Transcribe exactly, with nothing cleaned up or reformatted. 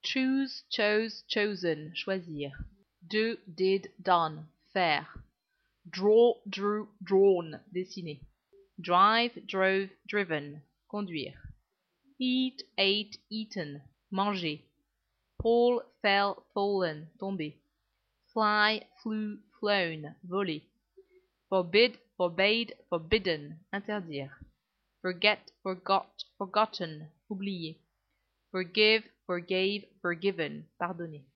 choose, chose, chosen, choisir. Do, did, done, faire. Draw, drew, drawn, dessiner. Drive, drove, driven, conduire. Eat, ate, eaten, manger. Fall, fell, fallen, tomber. Fly, flew, flown, voler. Forbid, forbade, forbidden, interdire. Forget, forgot, forgotten, oublier. Forgive, forgave, forgiven, pardonner.